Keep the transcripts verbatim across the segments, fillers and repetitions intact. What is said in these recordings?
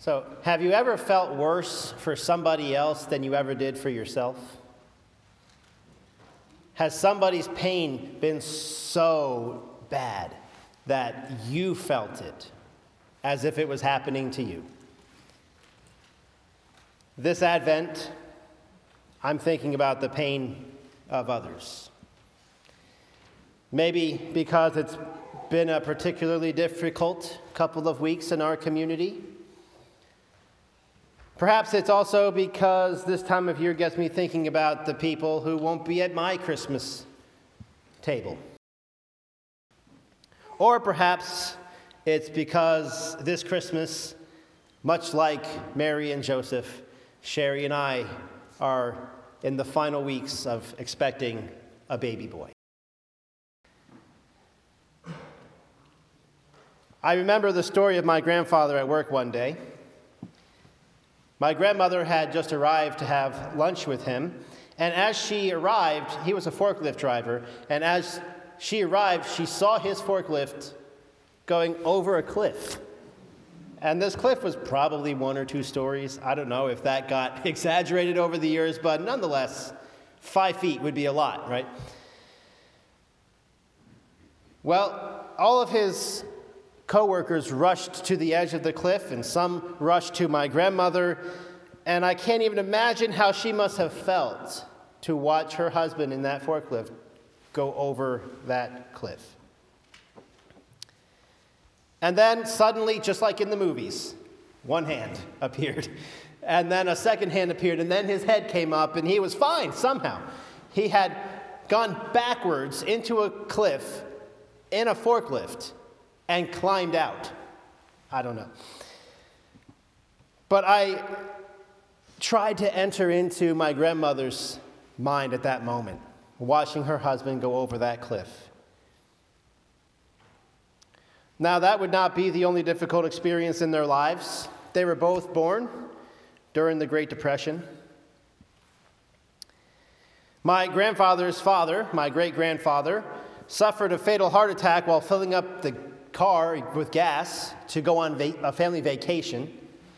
So, have you ever felt worse for somebody else than you ever did for yourself? Has somebody's pain been so bad that you felt it as if it was happening to you? This Advent, I'm thinking about the pain of others. Maybe because it's been a particularly difficult couple of weeks in our community. Perhaps it's also because this time of year gets me thinking about the people who won't be at my Christmas table. Or perhaps it's because this Christmas, much like Mary and Joseph, Sherry and I are in the final weeks of expecting a baby boy. I remember the story of my grandfather at work one day. My grandmother had just arrived to have lunch with him, and as she arrived, he was a forklift driver, and as she arrived, she saw his forklift going over a cliff. And this cliff was probably one or two stories. I don't know if that got exaggerated over the years, but nonetheless, five feet would be a lot, right? Well, all of his co-workers rushed to the edge of the cliff, and some rushed to my grandmother, and I can't even imagine how she must have felt to watch her husband in that forklift go over that cliff. And then suddenly, just like in the movies, one hand appeared, and then a second hand appeared, and then his head came up, and he was fine somehow. He had gone backwards into a cliff in a forklift and climbed out. I don't know. But I tried to enter into my grandmother's mind at that moment, watching her husband go over that cliff. Now, that would not be the only difficult experience in their lives. They were both born during the Great Depression. My grandfather's father, my great-grandfather, suffered a fatal heart attack while filling up the car with gas to go on va- a family vacation.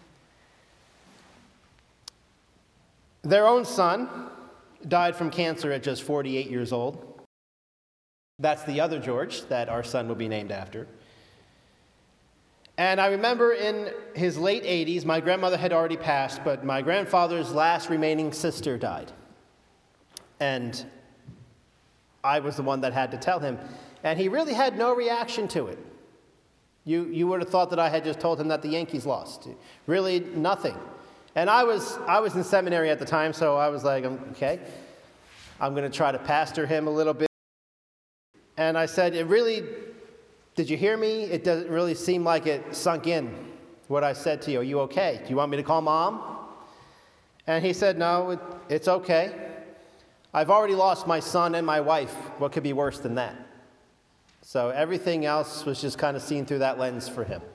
Their own son died from cancer at just forty-eight years old. That's the other George that our son will be named after. And I remember in his late eighties, my grandmother had already passed, but my grandfather's last remaining sister died. And I was the one that had to tell him. And he really had no reaction to it. You, you would have thought that I had just told him that the Yankees lost. Really, nothing. And I was I was in seminary at the time, so I was like, okay, I'm going to try to pastor him a little bit. And I said, it really, did you hear me? It doesn't really seem like it sunk in, what I said to you. Are you okay? Do you want me to call Mom? And he said, no, it, it's okay. I've already lost my son and my wife. What could be worse than that? So everything else was just kind of seen through that lens for him.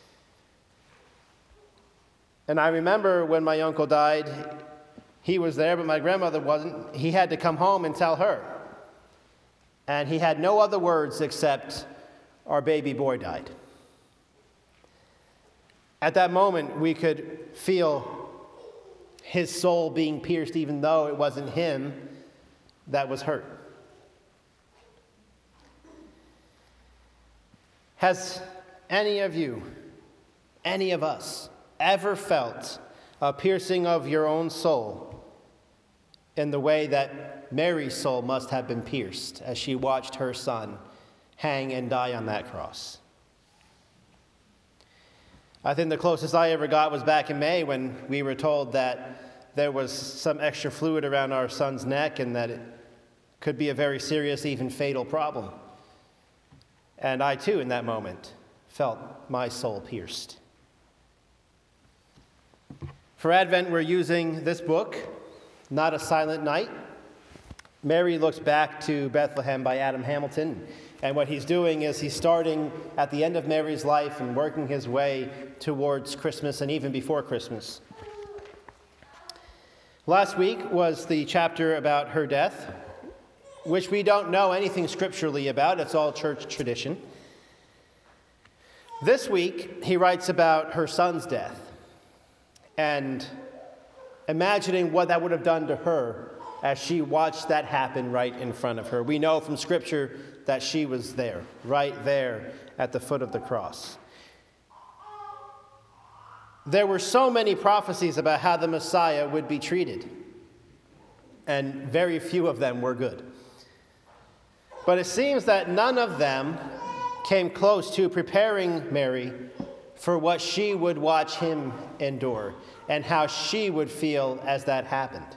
And I remember when my uncle died, he was there, but my grandmother wasn't. He had to come home and tell her. And he had no other words except, our baby boy died. At that moment, we could feel his soul being pierced, even though it wasn't him that was hurt. Has any of you, any of us, ever felt a piercing of your own soul in the way that Mary's soul must have been pierced as she watched her son hang and die on that cross? I think the closest I ever got was back in May when we were told that there was some extra fluid around our son's neck and that it could be a very serious, even fatal problem. And I, too, in that moment, felt my soul pierced. For Advent, we're using this book, Not a Silent Night. Mary looks back to Bethlehem by Adam Hamilton. And what he's doing is he's starting at the end of Mary's life and working his way towards Christmas and even before Christmas. Last week was the chapter about her death, which we don't know anything scripturally about. It's all church tradition. This week, he writes about her son's death. and imagining what that would have done to her as she watched that happen right in front of her. We know from Scripture that she was there, right there at the foot of the cross. There were so many prophecies about how the Messiah would be treated, and very few of them were good. But it seems that none of them came close to preparing Mary for what she would watch him endure and how she would feel as that happened.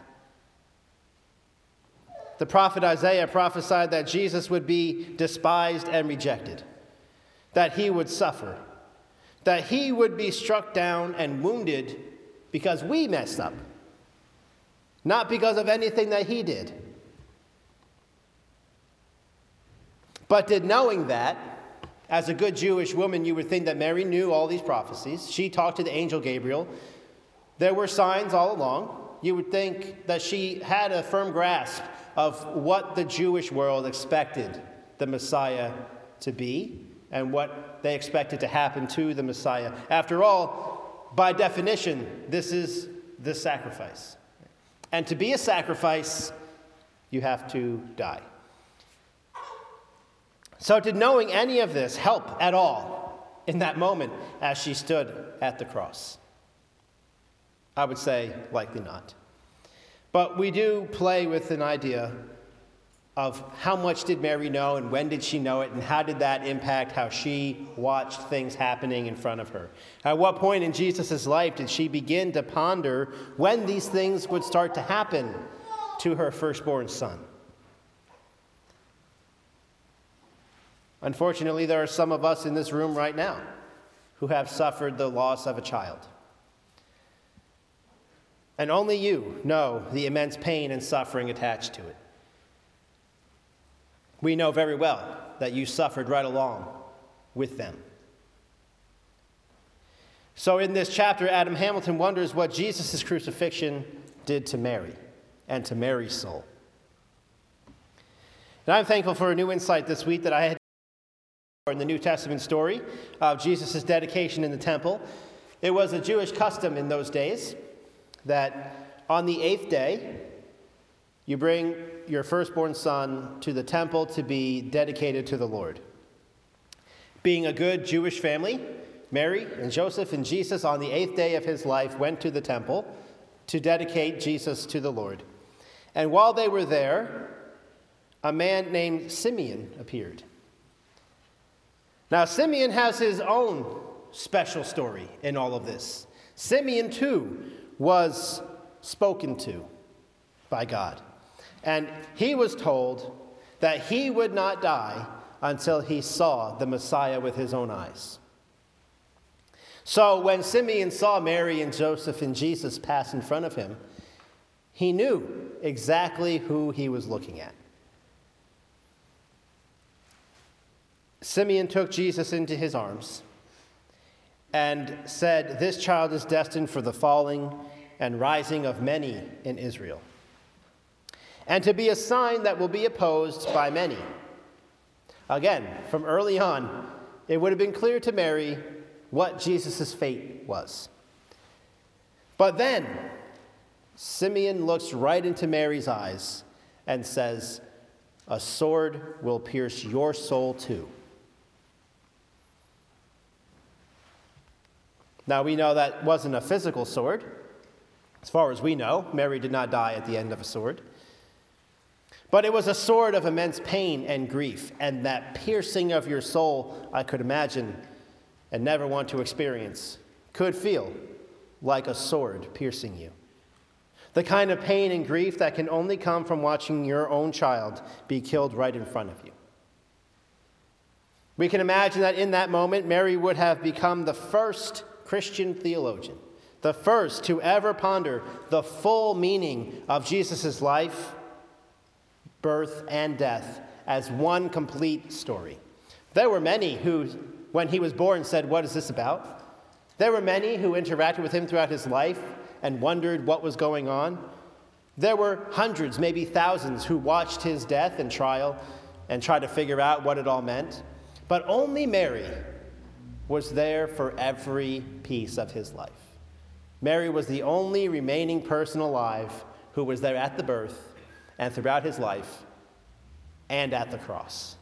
The prophet Isaiah prophesied that Jesus would be despised and rejected, that he would suffer, that he would be struck down and wounded because we messed up, not because of anything that he did. But did knowing that, as a good Jewish woman, you would think that Mary knew all these prophecies. She talked to the angel Gabriel. There were signs all along. You would think that she had a firm grasp of what the Jewish world expected the Messiah to be and what they expected to happen to the Messiah. After all, by definition, this is the sacrifice. And to be a sacrifice, you have to die. So did knowing any of this help at all in that moment as she stood at the cross? I would say likely not. But we do play with an idea of how much did Mary know and when did she know it and how did that impact how she watched things happening in front of her. At what point in Jesus' life did she begin to ponder when these things would start to happen to her firstborn son? Unfortunately, there are some of us in this room right now who have suffered the loss of a child. And only you know the immense pain and suffering attached to it. We know very well that you suffered right along with them. So in this chapter, Adam Hamilton wonders what Jesus' crucifixion did to Mary and to Mary's soul. And I'm thankful for a new insight this week that I had in the New Testament story of Jesus' dedication in the temple. It was a Jewish custom in those days that on the eighth day, you bring your firstborn son to the temple to be dedicated to the Lord. Being a good Jewish family, Mary and Joseph and Jesus on the eighth day of his life went to the temple to dedicate Jesus to the Lord. And while they were there, a man named Simeon appeared. Now, Simeon has his own special story in all of this. Simeon, too, was spoken to by God. And he was told that he would not die until he saw the Messiah with his own eyes. So when Simeon saw Mary and Joseph and Jesus pass in front of him, he knew exactly who he was looking at. Simeon took Jesus into his arms and said, "This child is destined for the falling and rising of many in Israel, and to be a sign that will be opposed by many." Again, from early on, it would have been clear to Mary what Jesus' fate was. But then, Simeon looks right into Mary's eyes and says, "A sword will pierce your soul too." Now, we know that wasn't a physical sword. As far as we know, Mary did not die at the end of a sword. But it was a sword of immense pain and grief, and that piercing of your soul, I could imagine and never want to experience, could feel like a sword piercing you. The kind of pain and grief that can only come from watching your own child be killed right in front of you. We can imagine that in that moment, Mary would have become the first Christian theologian, the first to ever ponder the full meaning of Jesus' life, birth, and death as one complete story. There were many who, when he was born, said, "What is this about?" There were many who interacted with him throughout his life and wondered what was going on. There were hundreds, maybe thousands, who watched his death and trial and tried to figure out what it all meant. But only Mary was there for every piece of his life. Mary was the only remaining person alive who was there at the birth and throughout his life and at the cross.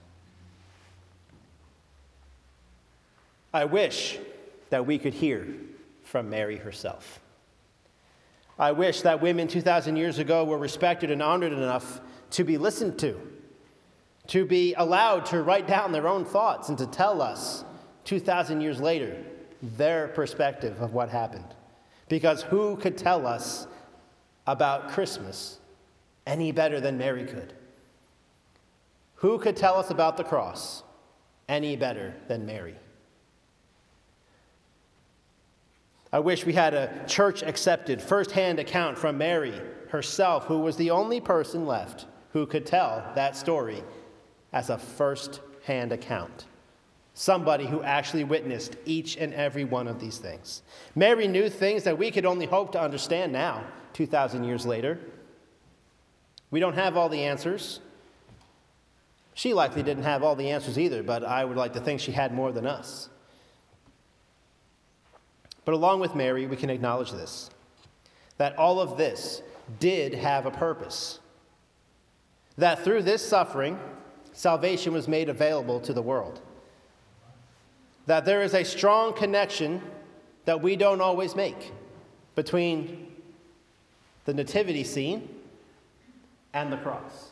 I wish that we could hear from Mary herself. I wish that women two thousand years ago were respected and honored enough to be listened to, to be allowed to write down their own thoughts and to tell us two thousand years later their perspective of what happened. Because who could tell us about Christmas any better than Mary could? Who could tell us about the cross any better than Mary? I wish we had a church-accepted, first-hand account from Mary herself, who was the only person left who could tell that story as a first-hand account. Somebody who actually witnessed each and every one of these things. Mary knew things that we could only hope to understand now, two thousand years later. We don't have all the answers. She likely didn't have all the answers either, but I would like to think she had more than us. But along with Mary, we can acknowledge this, that all of this did have a purpose. That through this suffering, salvation was made available to the world. That there is a strong connection that we don't always make between the nativity scene and the cross.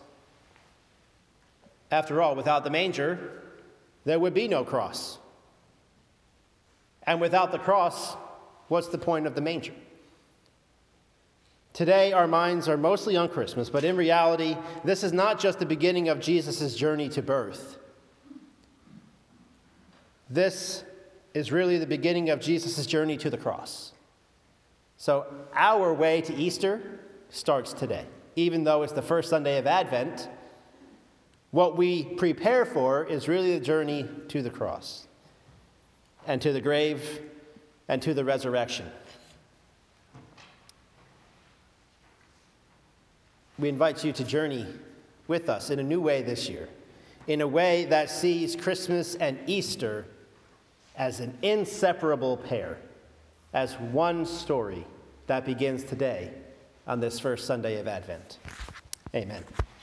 After all, without the manger, there would be no cross. And without the cross, what's the point of the manger? Today, our minds are mostly on Christmas, but in reality, this is not just the beginning of Jesus' journey to birth. This is really the beginning of Jesus' journey to the cross. So our way to Easter starts today. Even though it's the first Sunday of Advent, what we prepare for is really the journey to the cross and to the grave and to the resurrection. We invite you to journey with us in a new way this year, in a way that sees Christmas and Easter as an inseparable pair, as one story that begins today on this first Sunday of Advent. Amen.